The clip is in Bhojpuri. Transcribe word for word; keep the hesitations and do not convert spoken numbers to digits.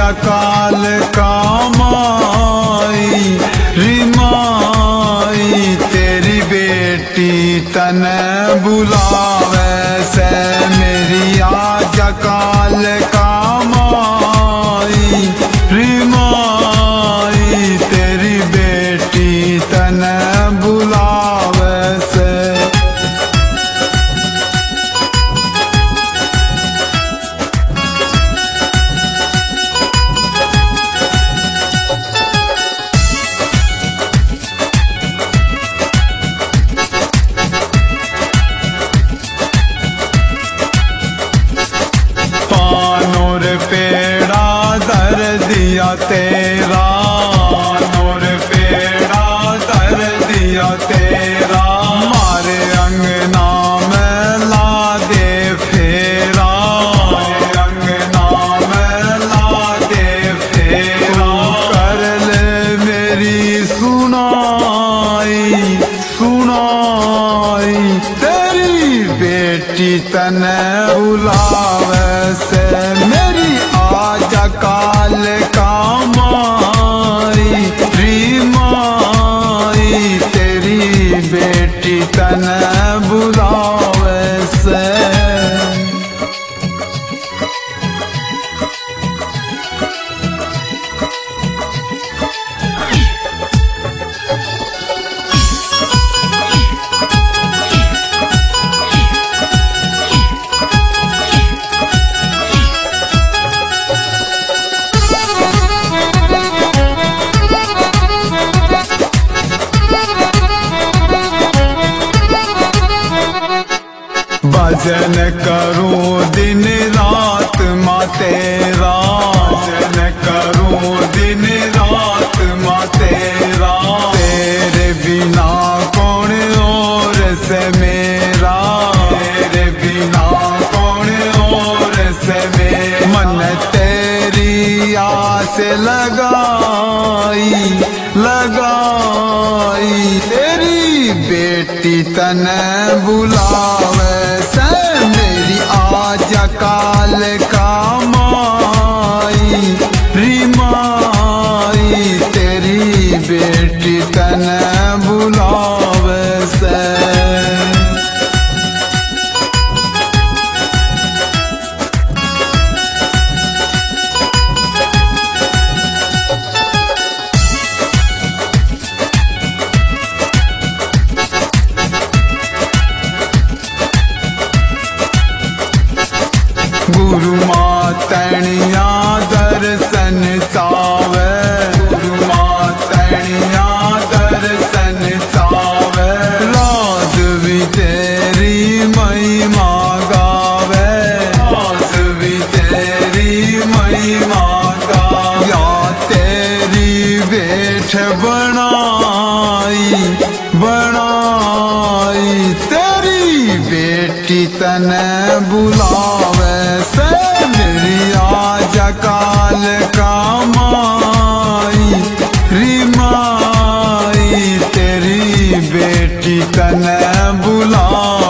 काल कामाई रिमाई तेरी बेटी तने बुलावे से मेरी आजा काल कामाई रिमाई तेरी बेटी तने बुलावे से। पेड़ा दर दिया तेरा नूर पेड़ा दर दिया तेरा मारे अंगना में ला दे फेरा मारे अंगना में ला दे फेरा कर ले मेरी सुनाई सुनाई तेरी बेटी तने बुलावे से मेरी आजा काल कामाई रिमाई तेरी बेटी तने बुलावे से। भजन करूं दिन रात माँ तेरा भजन करूं दिन रात माँ तेरा तेरे बिना कौन और से मेरा तेरे बिना कौन और से मेरा मन तेरी आस लगाई लगाई तेरी बेटी तने बुलावे से मेरी आजा काल कामाई रिमाई तेरी बेटी तने बुलावे से। गुरु मातनिया दर्शन चावे गुरु मातनिया दर्शन चावे राज भी तेरी महिमा गावे राज भी तेरी महिमा गावे या तेरी बेट बनाई बनाई तेरी बेटी तने बुलावे से मेरी आजा काल कामाई रिमाई तेरी बेटी तने बुला